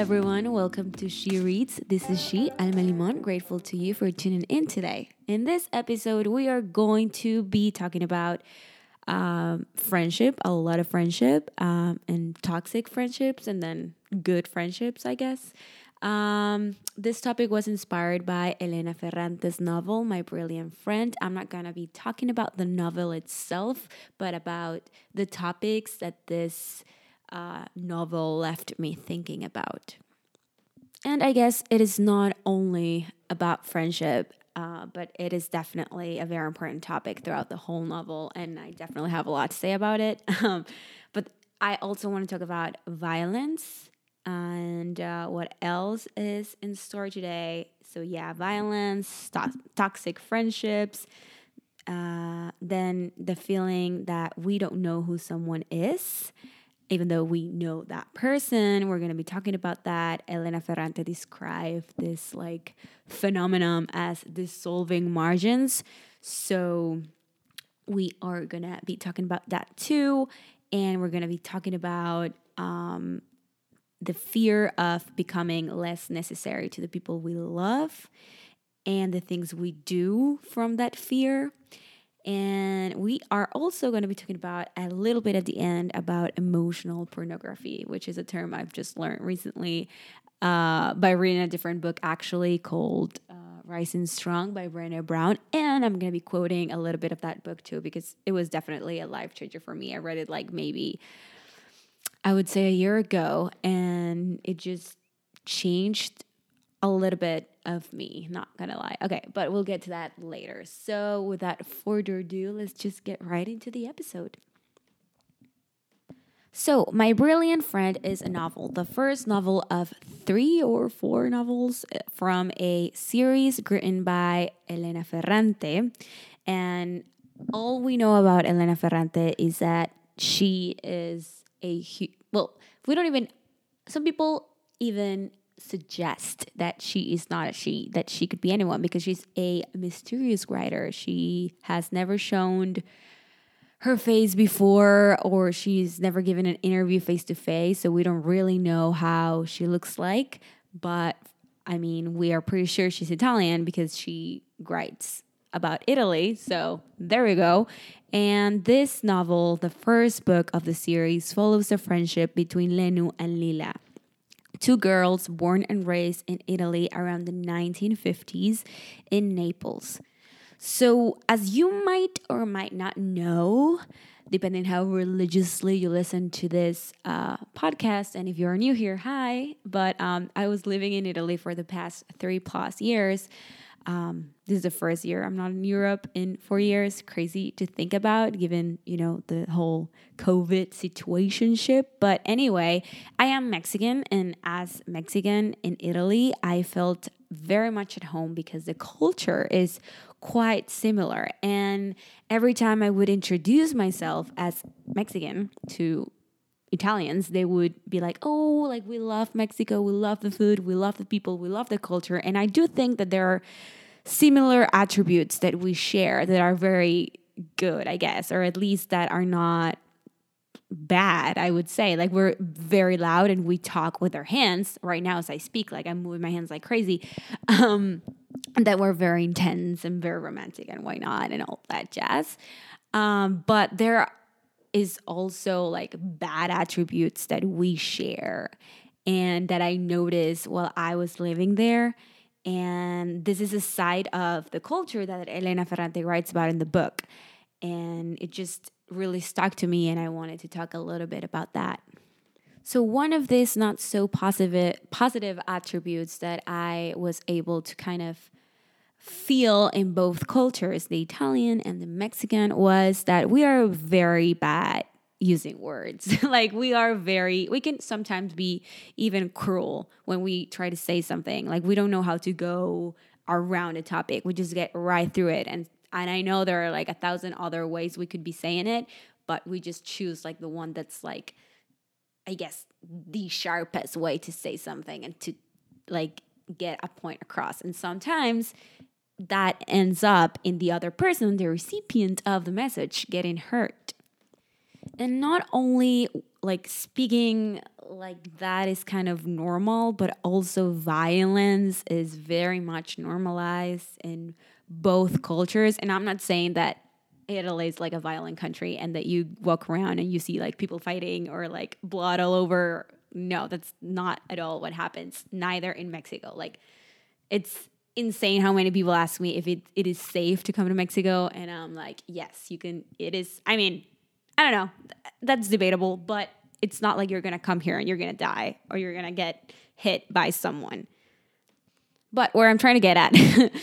everyone. Welcome to She Reads. This is she, Alma Limon. Grateful to you for tuning in today. In this episode, we are going to be talking about friendship, a lot of friendship, and toxic friendships, and then good friendships, I guess. This topic was inspired by Elena Ferrante's novel, My Brilliant Friend. I'm not going to be talking about the novel itself, but about the topics that this novel left me thinking about. And I guess it is not only about friendship, but it is definitely a very important topic throughout the whole novel, and I definitely have a lot to say about it. But I also want to talk about violence and what else is in store today. So, yeah, violence, toxic friendships, then the feeling that we don't know who someone is even though we know that person. We're going to be talking about that. Elena Ferrante described this like phenomenon as dissolving margins. So we are going to be talking about that too. And we're going to be talking about the fear of becoming less necessary to the people we love and the things we do from that fear. And we are also going to be talking about a little bit at the end about emotional pornography, which is a term I've just learned recently by reading a different book actually called Rising Strong by Brené Brown. And I'm going to be quoting a little bit of that book too, because it was definitely a life changer for me. I read it like maybe, I would say a year ago, and it just changed a little bit of me, not gonna lie. Okay, but we'll get to that later. So without further ado, let's just get right into the episode. So, My Brilliant Friend is a novel, the first novel of 3 or 4 novels from a series written by Elena Ferrante. And all we know about Elena Ferrante is that she is some people even suggest that she is not a she, that she could be anyone because she's a mysterious writer. She has never shown her face before, or she's never given an interview face to face, so we don't really know how she looks like. But I mean, we are pretty sure she's Italian because she writes about Italy, so there we go. And this novel, the first book of the series, follows the friendship between Lenu and Lila, 2 girls born and raised in Italy around the 1950s in Naples. So, as you might or might not know, depending how religiously you listen to this podcast, and if you're new here, hi. But I was living in Italy for the past 3+ years. This is the first year I'm not in Europe in 4 years. Crazy to think about given, the whole COVID situationship. But anyway, I am Mexican, and as Mexican in Italy, I felt very much at home because the culture is quite similar. And every time I would introduce myself as Mexican to Italians, they would be like, oh, like we love Mexico, we love the food, we love the people, we love the culture. And I do think that there are similar attributes that we share that are very good, I guess, or at least that are not bad, I would say. Like we're very loud and we talk with our hands. Right now as I speak, like I'm moving my hands like crazy. That we're very intense and very romantic and why not and all that jazz. But there is also like bad attributes that we share and that I noticed while I was living there. And this is a side of the culture that Elena Ferrante writes about in the book. And it just really stuck to me, and I wanted to talk a little bit about that. So one of these not so positive attributes that I was able to kind of feel in both cultures, the Italian and the Mexican, was that we are very bad using words. Like we can sometimes be even cruel when we try to say something. Like we don't know how to go around a topic. We just get right through it. And I know there are like 1,000 other ways we could be saying it, but we just choose like the one that's like, I guess, the sharpest way to say something and to like get a point across. And sometimes that ends up in the other person, the recipient of the message, getting hurt. And not only like speaking like that is kind of normal, but also violence is very much normalized in both cultures. And I'm not saying that Italy is like a violent country and that you walk around and you see like people fighting or like blood all over. No, that's not at all what happens. Neither in Mexico. Like, it's insane how many people ask me if it is safe to come to Mexico. And I'm like, yes, you can. It is. I mean, I don't know. That's debatable, but it's not like you're going to come here and you're going to die or you're going to get hit by someone. But where I'm trying to get at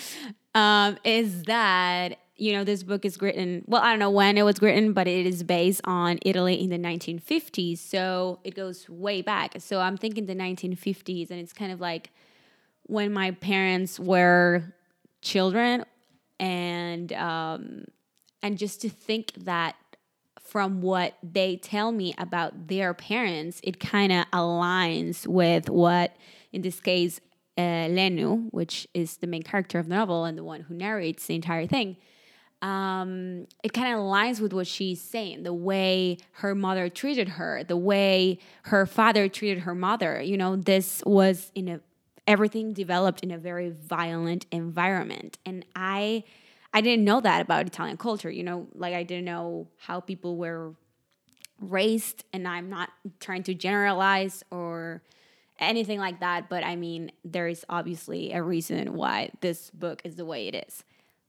is that, you know, this book is written, well, I don't know when it was written, but it is based on Italy in the 1950s. So it goes way back. So I'm thinking the 1950s, and it's kind of like when my parents were children, and just to think that from what they tell me about their parents, it kind of aligns with what, in this case, Lenu, which is the main character of the novel and the one who narrates the entire thing, it kind of aligns with what she's saying, the way her mother treated her, the way her father treated her mother. You know, this was everything developed in a very violent environment. And I didn't know that about Italian culture, you know, like I didn't know how people were raised, and I'm not trying to generalize or anything like that, but I mean, there is obviously a reason why this book is the way it is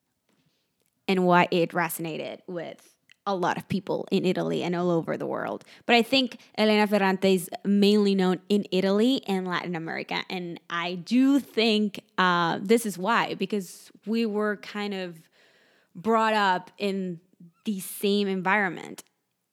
and why it resonated with a lot of people in Italy and all over the world. But I think Elena Ferrante is mainly known in Italy and Latin America. And I do think this is why, because we were kind of brought up in the same environment.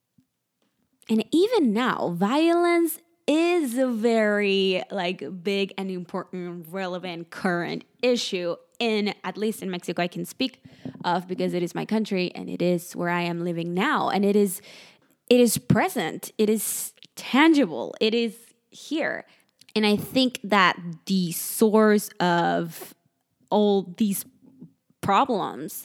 And even now, violence is a very big and important, relevant, current issue at least in Mexico. I can speak of, because it is my country and it is where I am living now, and it is present, it is tangible, it is here. And I think that the source of all these problems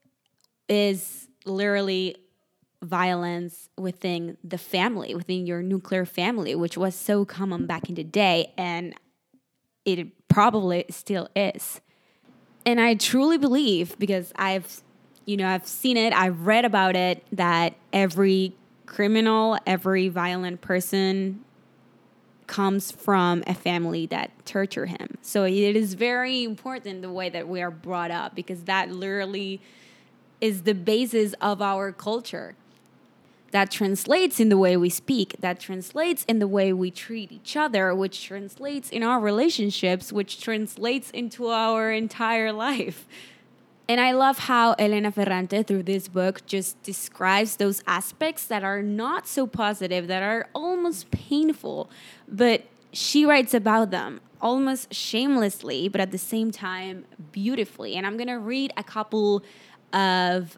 is literally violence within the family, within your nuclear family, which was so common back in the day, and it probably still is. And I truly believe, because I've seen it, I've read about it, that every criminal, every violent person comes from a family that torture him. So it is very important the way that we are brought up, because that literally is the basis of our culture. That translates in the way we speak, that translates in the way we treat each other, which translates in our relationships, which translates into our entire life. And I love how Elena Ferrante, through this book, just describes those aspects that are not so positive, that are almost painful, but she writes about them almost shamelessly, but at the same time beautifully. And I'm going to read a couple of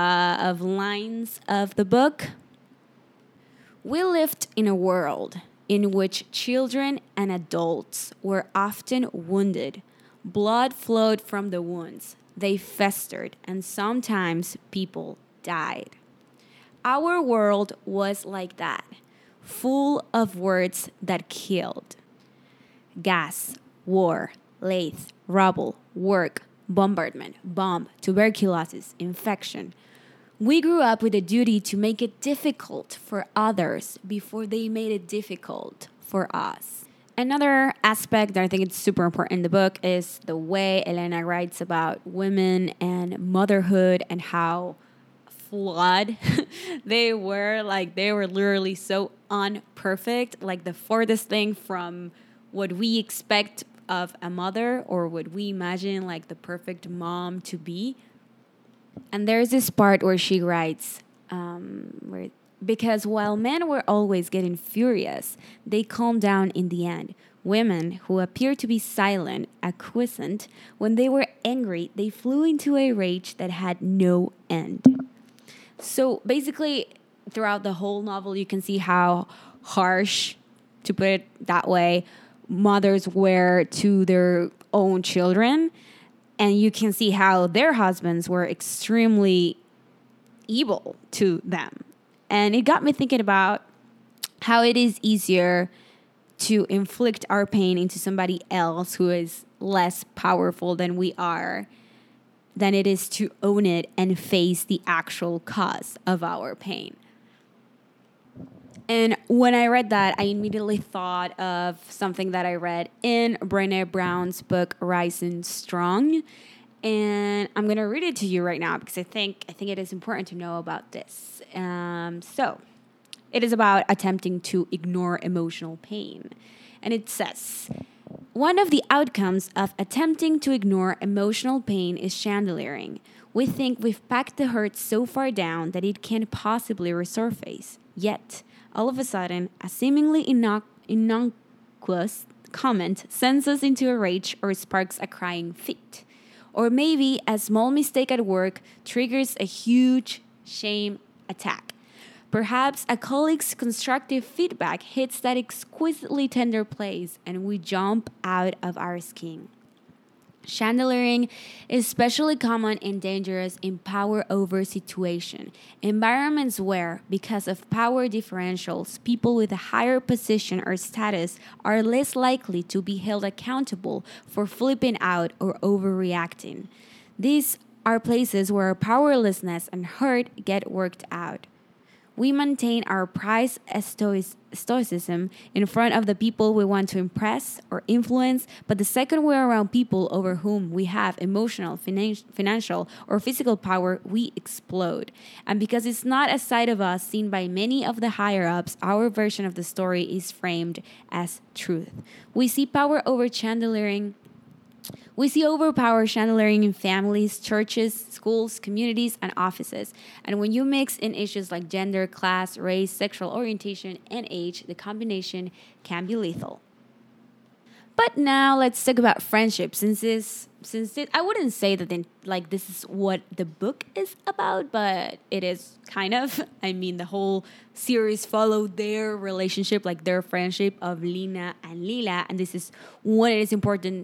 lines of the book. We lived in a world in which children and adults were often wounded. Blood flowed from the wounds. They festered, and sometimes people died. Our world was like that, full of words that killed. Gas, war, lathe, rubble, work, bombardment, bomb, tuberculosis, infection. We grew up with a duty to make it difficult for others before they made it difficult for us. Another aspect that I think is super important in the book is the way Elena writes about women and motherhood and how flawed they were. Like, they were literally so unperfect, like the farthest thing from what we expect of a mother or what we imagine like the perfect mom to be. And there's this part where she writes, because while men were always getting furious, they calmed down in the end. Women, who appeared to be silent, acquiescent, when they were angry, they flew into a rage that had no end. So basically, throughout the whole novel, you can see how harsh, to put it that way, mothers were to their own children. And you can see how their husbands were extremely evil to them. And it got me thinking about how it is easier to inflict our pain into somebody else who is less powerful than we are than it is to own it and face the actual cause of our pain. And when I read that, I immediately thought of something that I read in Brené Brown's book, Rising Strong. And I'm going to read it to you right now because I think it is important to know about this. So it is about attempting to ignore emotional pain. And it says, one of the outcomes of attempting to ignore emotional pain is chandeliering. We think we've packed the hurt so far down that it can't possibly resurface. Yet, all of a sudden, a seemingly innocuous comment sends us into a rage or sparks a crying fit. Or maybe a small mistake at work triggers a huge shame attack. Perhaps a colleague's constructive feedback hits that exquisitely tender place and we jump out of our skin. Chandeliering is especially common and dangerous in power over situation, environments where, because of power differentials, people with a higher position or status are less likely to be held accountable for flipping out or overreacting. These are places where powerlessness and hurt get worked out. We maintain our prized stoicism in front of the people we want to impress or influence, but the second we're around people over whom we have emotional, financial, or physical power, we explode. And because it's not a side of us seen by many of the higher-ups, our version of the story is framed as truth. We see power over chandeliering. We see overpower chandeliering in families, churches, schools, communities, and offices. And when you mix in issues like gender, class, race, sexual orientation, and age, the combination can be lethal. But now let's talk about friendship. I wouldn't say that this is what the book is about, but it is kind of. I mean, the whole series followed their relationship, like their friendship of Lina and Lila, and this is what it is important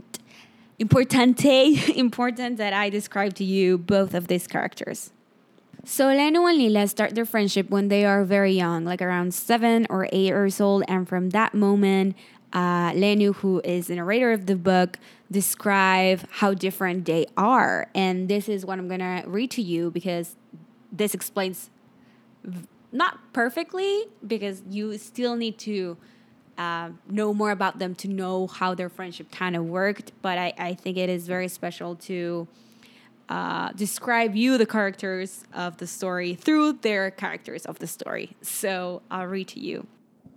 that I describe to you both of these characters. So Lenu and Lila start their friendship when they are very young, like around 7 or 8 years old. And from that moment, Lenu, who is the narrator of the book, describe how different they are. And this is what I'm going to read to you because this explains, not perfectly, because you still need to know more about them to know how their friendship kind of worked. But I think it is very special to describe you, the characters of the story, through their characters of the story. So I'll read to you.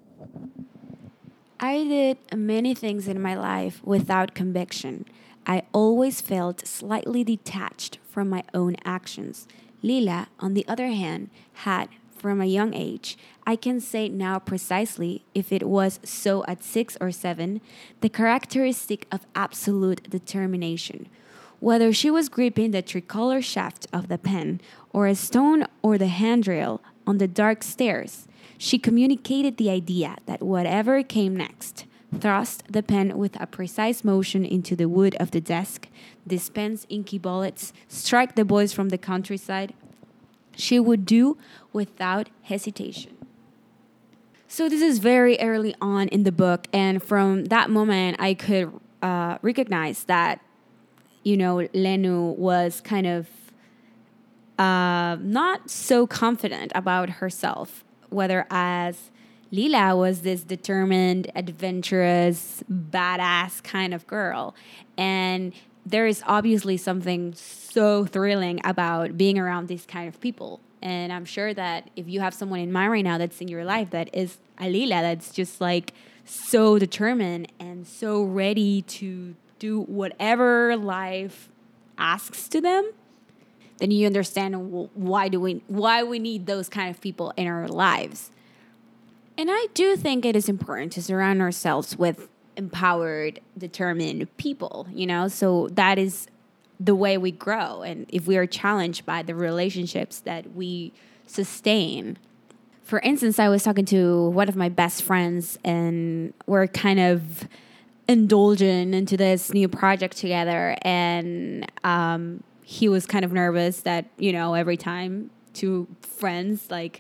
I did many things in my life without conviction. I always felt slightly detached from my own actions. Lila, on the other hand, had, from a young age, I can say now precisely, if it was so at 6 or 7, the characteristic of absolute determination. Whether she was gripping the tricolor shaft of the pen, or a stone or the handrail on the dark stairs, she communicated the idea that whatever came next, thrust the pen with a precise motion into the wood of the desk, dispense inky bullets, strike the boys from the countryside, she would do without hesitation. So this is very early on in the book, and from that moment, I could recognize that, Lenu was kind of not so confident about herself, whether as Lila was this determined, adventurous, badass kind of girl. And there is obviously something so thrilling about being around these kind of people. And I'm sure that if you have someone in mind right now that's in your life that is a Lila, that's just like so determined and so ready to do whatever life asks to them, then you understand why we need those kind of people in our lives. And I do think it is important to surround ourselves with empowered, determined people, so that is the way we grow. And if we are challenged by the relationships that we sustain. For instance, I was talking to one of my best friends and we're kind of indulging into this new project together. And he was kind of nervous that, every time two friends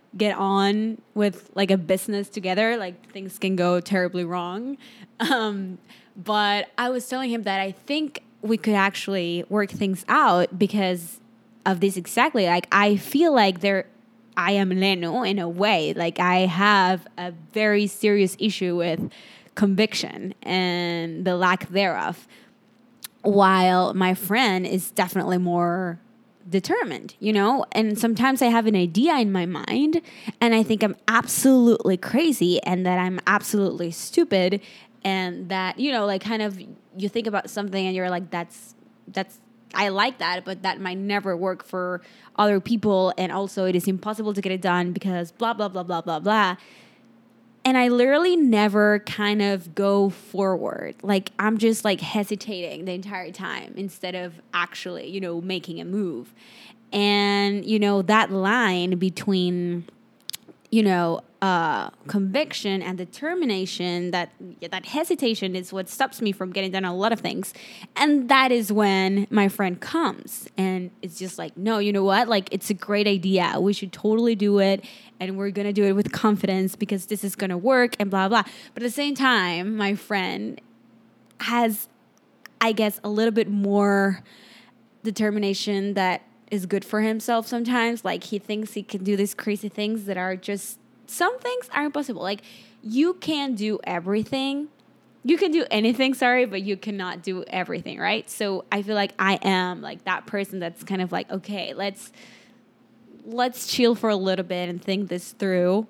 get on with like a business together, like things can go terribly wrong. But I was telling him that I think we could actually work things out because of this exactly. Like I feel like I am Leno in a way. Like I have a very serious issue with conviction and the lack thereof, while my friend is definitely more determined, you know? And sometimes I have an idea in my mind and I think I'm absolutely crazy and that I'm absolutely stupid and that, you know, like kind of you think about something and you're like, that's I like that, but that might never work for other people. And also it is impossible to get it done because blah, blah, blah, blah, blah, blah. And I literally never kind of go forward. Like I'm just like hesitating the entire time instead of actually, you know, making a move. And, you know, that line between, you know, conviction and determination, that hesitation is what stops me from getting done a lot of things. And that is when my friend comes and it's just like, no, you know what? Like, it's a great idea. We should totally do it. And we're going to do it with confidence because this is going to work and blah, blah. But at the same time, my friend has, I guess, a little bit more determination that is good for himself sometimes. Like he thinks he can do these crazy things that are just, some things are impossible. Like you can do everything. You can do anything, sorry, but you cannot do everything, right? So I feel like I am like that person that's kind of like, okay, let's chill for a little bit and think this through.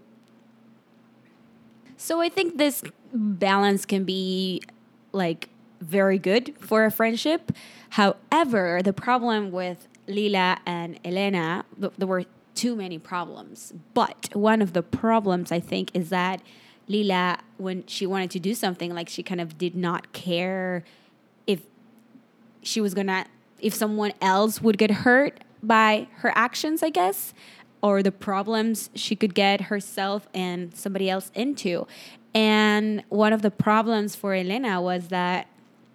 So I think this balance can be like very good for a friendship. However, the problem with Lila and Elena, there were too many problems. But one of the problems, I think, is that Lila, when she wanted to do something, like she kind of did not care if she was if someone else would get hurt by her actions, I guess, or the problems she could get herself and somebody else into. And one of the problems for Elena was that,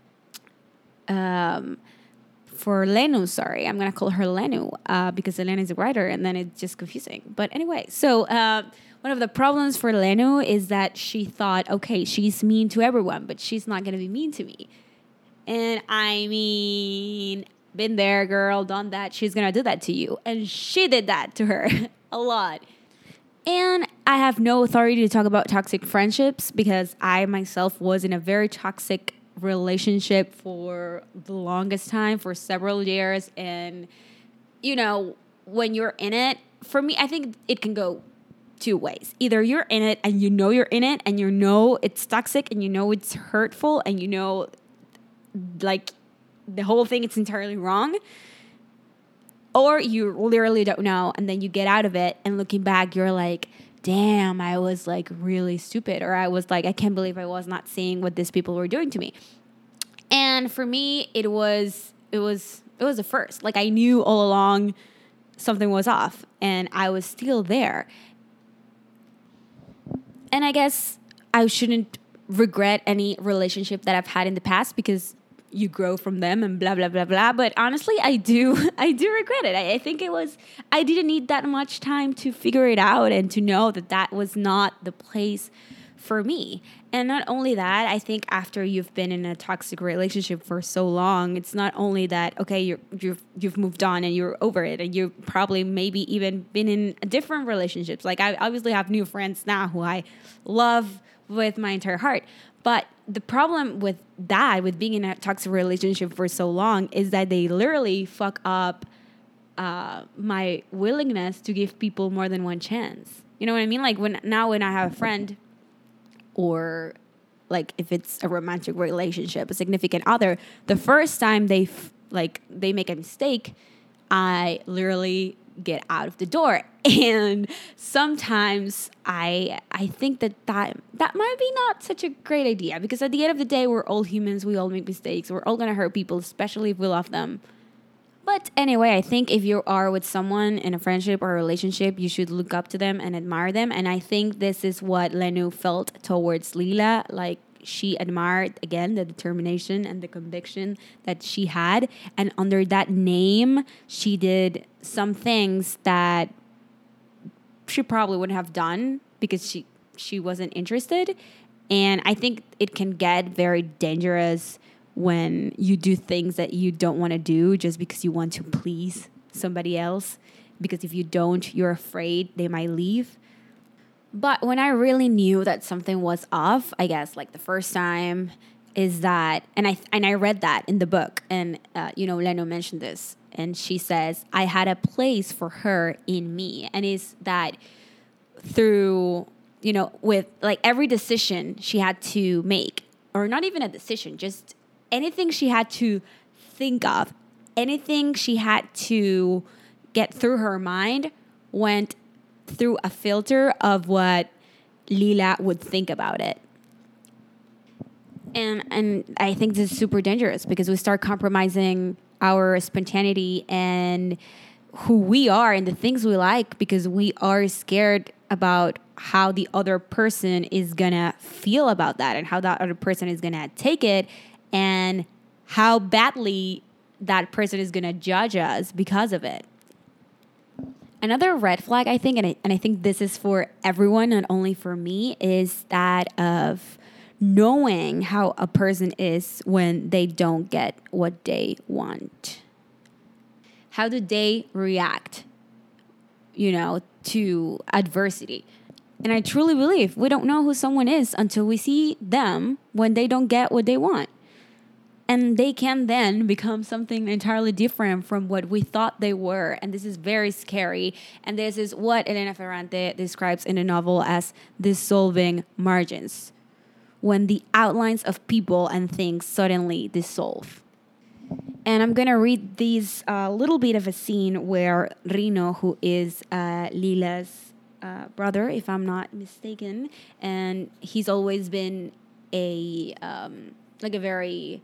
for Lenu, sorry, I'm going to call her Lenu because Elena is a writer and then it's just confusing. But anyway, so one of the problems for Lenu is that she thought, okay, she's mean to everyone, but she's not going to be mean to me. And I mean, been there, girl, done that. She's going to do that to you. And she did that to her a lot. And I have no authority to talk about toxic friendships because I myself was in a very toxic relationship for the longest time, for several years. And, you know, when you're in it, for me, I think it can go two ways. Either you're in it and you know you're in it and you know it's toxic and you know it's hurtful and you know, like, the whole thing is entirely wrong. Or you literally don't know and then you get out of it and looking back, you're like, damn, I was like really stupid. Or I was like, I can't believe I was not seeing what these people were doing to me. And for me, it was a first. Like I knew all along something was off and I was still there. And I guess I shouldn't regret any relationship that I've had in the past because you grow from them and blah, blah, blah, blah. But honestly, I do regret it. I think I didn't need that much time to figure it out and to know that was not the place for me. And not only that, I think after you've been in a toxic relationship for so long, it's not only that, okay, you've moved on and you're over it and you've probably maybe even been in different relationships. Like I obviously have new friends now who I love with my entire heart. But the problem with being in a toxic relationship for so long is that they literally fuck up my willingness to give people more than one chance. You know what I mean? Like when I have a friend or like if it's a romantic relationship, a significant other, the first time they make a mistake, I literally get out of the door. And sometimes I think that might be not such a great idea because at the end of the day, we're all humans. We all make mistakes. We're all going to hurt people, especially if we love them. But anyway, I think if you are with someone in a friendship or a relationship, you should look up to them and admire them. And I think this is what Lenu felt towards Lila. Like she admired, again, the determination and the conviction that she had. And under that name, she did some things that she probably wouldn't have done because she wasn't interested. And I think it can get very dangerous when you do things that you don't want to do just because you want to please somebody else. Because if you don't, you're afraid they might leave. But when I really knew that something was off, I guess like the first time is that, and I read that in the book, and Leno mentioned this, and she says I had a place for her in me, and is that through with like every decision she had to make, or not even a decision, just anything she had to think of, anything she had to get through her mind went through a filter of what Lila would think about it. And I think this is super dangerous because we start compromising our spontaneity and who we are and the things we like because we are scared about how the other person is gonna feel about that and how that other person is gonna take it and how badly that person is gonna judge us because of it. Another red flag, I think, and I think this is for everyone, not only for me, is that of knowing how a person is when they don't get what they want. How do they react, to adversity? And I truly believe we don't know who someone is until we see them when they don't get what they want. And they can then become something entirely different from what we thought they were. And this is very scary. And this is what Elena Ferrante describes in the novel as dissolving margins, when the outlines of people and things suddenly dissolve. And I'm going to read these little bit of a scene where Rino, who is Lila's brother, if I'm not mistaken, and he's always been a very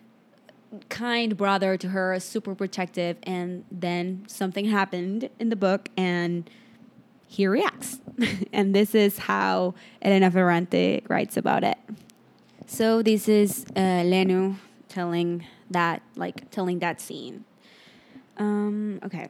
kind brother to her, super protective, and then something happened in the book and he reacts. And this is how Elena Ferrante writes about it. So this is Lenu telling that scene. Okay.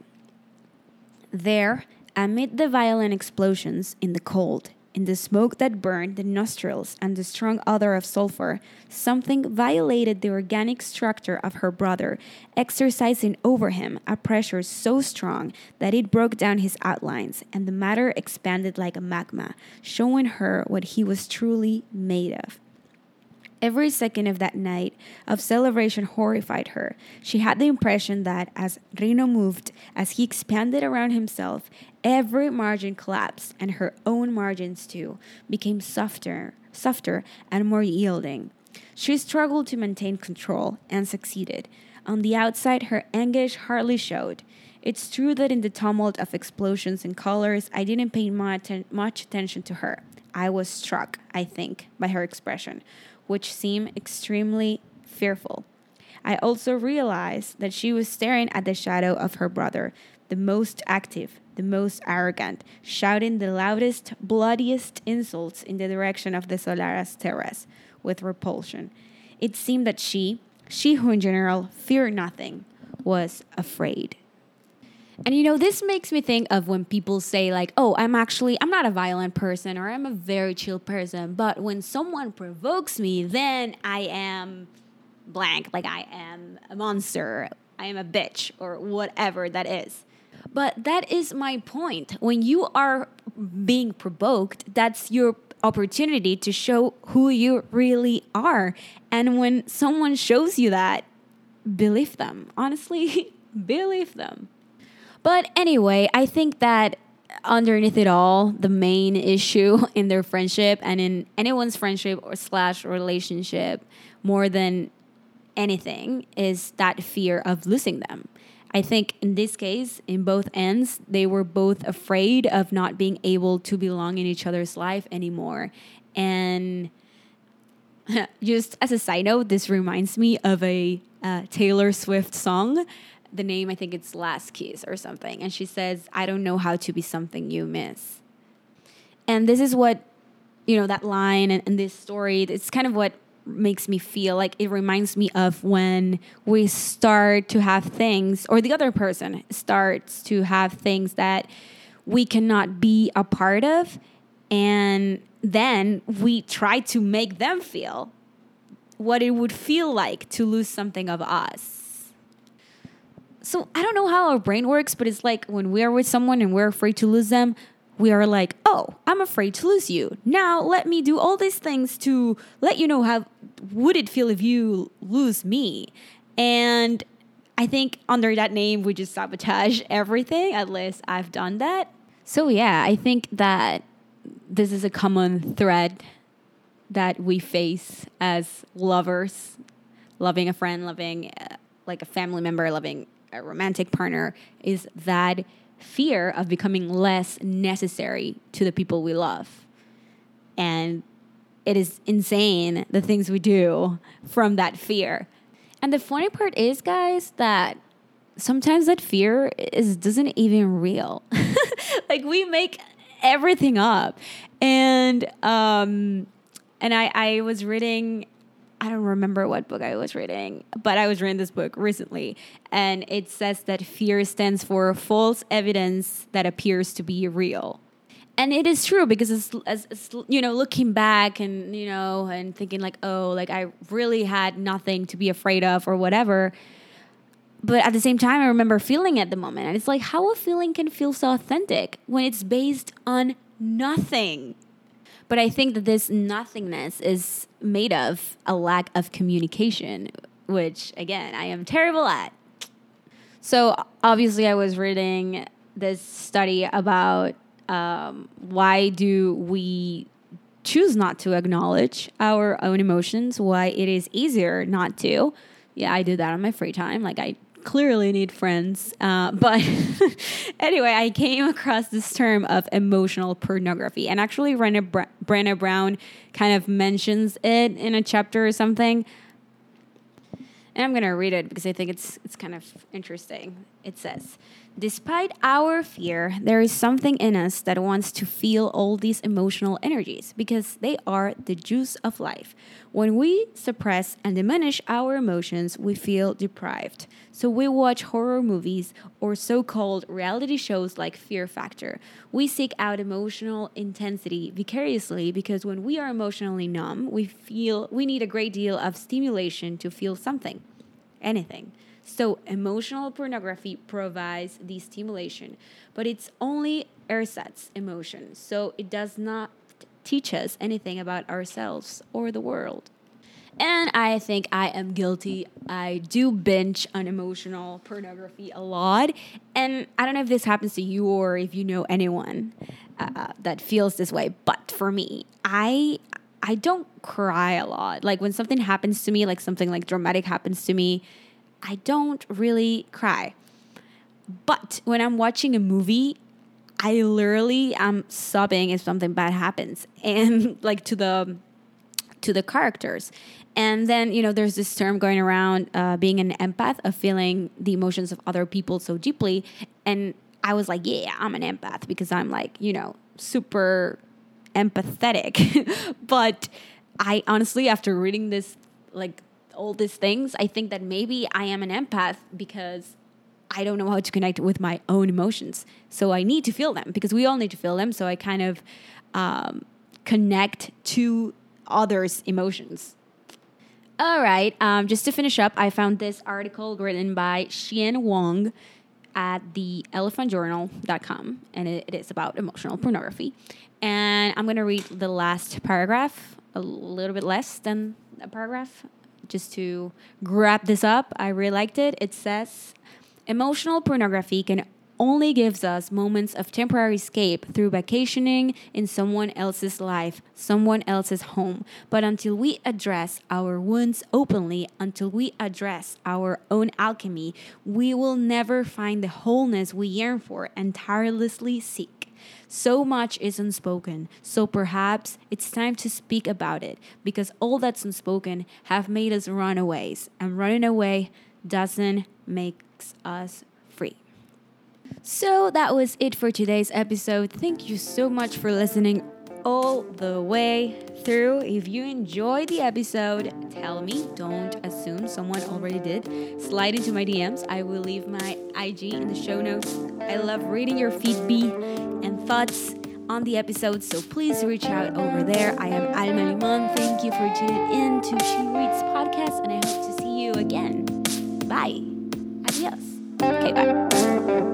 There, amid the violent explosions in the cold, in the smoke that burned the nostrils and the strong odor of sulfur, something violated the organic structure of her brother, exercising over him a pressure so strong that it broke down his outlines, and the matter expanded like a magma, showing her what he was truly made of. Every second of that night of celebration horrified her. She had the impression that as Rino moved, as he expanded around himself, every margin collapsed, and her own margins too became softer and more yielding. She struggled to maintain control and succeeded. On the outside, her anguish hardly showed. It's true that in the tumult of explosions and colors, I didn't pay much attention to her. I was struck, I think, by her expression, which seemed extremely fearful. I also realized that she was staring at the shadow of her brother, the most active, the most arrogant, shouting the loudest, bloodiest insults in the direction of the Solaras terrace, with repulsion. It seemed that she who in general feared nothing, was afraid. And this makes me think of when people say like, oh, I'm not a violent person, or I'm a very chill person, but when someone provokes me, then I am blank, like I am a monster, I am a bitch, or whatever that is. But that is my point. When you are being provoked, that's your opportunity to show who you really are. And when someone shows you that, believe them. Honestly, believe them. But anyway, I think that underneath it all, the main issue in their friendship and in anyone's friendship or / relationship, more than anything, is that fear of losing them. I think in this case, in both ends, they were both afraid of not being able to belong in each other's life anymore. And just as a side note, this reminds me of a Taylor Swift song. The name, I think it's Last Kiss or something. And she says, I don't know how to be something you miss. And this is what, that line and this story, it's kind of what makes me feel like it reminds me of when we start to have things, or the other person starts to have things that we cannot be a part of, and then we try to make them feel what it would feel like to lose something of us. So I don't know how our brain works, but it's like when we are with someone and we're afraid to lose them, we are like, oh, I'm afraid to lose you. Now let me do all these things to let you know how would it feel if you lose me. And I think under that name, we just sabotage everything. At least I've done that. So yeah, I think that this is a common thread that we face as lovers, loving a friend, loving like a family member, loving a romantic partner, is that fear of becoming less necessary to the people we love. And it is insane the things we do from that fear. And the funny part is, guys, that sometimes that fear doesn't even real. Like we make everything up. And I was reading, I don't remember what book I was reading, but I was reading this book recently, and it says that fear stands for false evidence that appears to be real. And it is true, because as you know, looking back and, you know, and thinking like, oh, like I really had nothing to be afraid of or whatever. But at the same time, I remember feeling at the moment. And it's like how a feeling can feel so authentic when it's based on nothing. But I think that this nothingness is made of a lack of communication, which, again, I am terrible at. So obviously I was reading this study about why do we choose not to acknowledge our own emotions, why it is easier not to. Yeah, I do that on my free time. Like I clearly need friends. But anyway, I came across this term of emotional pornography. And actually, Brené Brown kind of mentions it in a chapter or something. And I'm going to read it because I think it's kind of interesting. It says, despite our fear, there is something in us that wants to feel all these emotional energies because they are the juice of life. When we suppress and diminish our emotions, we feel deprived. So we watch horror movies or so-called reality shows like Fear Factor. We seek out emotional intensity vicariously because when we are emotionally numb, we feel we need a great deal of stimulation to feel something, anything. So emotional pornography provides the stimulation, but it's only ersatz emotion. So it does not teach us anything about ourselves or the world. And I think I am guilty. I do binge on emotional pornography a lot. And I don't know if this happens to you or if you know anyone that feels this way. But for me, I don't cry a lot. Like when something happens to me, like something like dramatic happens to me, I don't really cry. But when I'm watching a movie, I literally am sobbing if something bad happens, and like to the characters. And then, you know, there's this term going around being an empath, of feeling the emotions of other people so deeply. And I was like, yeah, I'm an empath because I'm like, you know, super empathetic. But I honestly, after reading this, like all these things, I think that maybe I am an empath because I don't know how to connect with my own emotions. So I need to feel them because we all need to feel them. So I kind of connect to others' emotions. All right. Just to finish up, I found this article written by Xian Wang at the elephantjournal.com, and it is about emotional pornography. And I'm going to read the last paragraph, a little bit less than a paragraph, just to wrap this up. I really liked it. It says, emotional pornography can only gives us moments of temporary escape through vacationing in someone else's life, someone else's home. But until we address our wounds openly, until we address our own alchemy, we will never find the wholeness we yearn for and tirelessly seek. So much is unspoken, so perhaps it's time to speak about it, because all that's unspoken have made us runaways, and running away doesn't make us free. So that was it for today's episode. Thank you so much for listening all the way through. If you enjoyed the episode, tell me. Don't assume someone already did. Slide into my DMs. I will leave my IG in the show notes. I love reading your feedback and thoughts on the episode, so please reach out over there. I am Alma Limon. Thank you for tuning in to She Reads Podcast, and I hope to see you again. Bye. Adios. Okay, bye.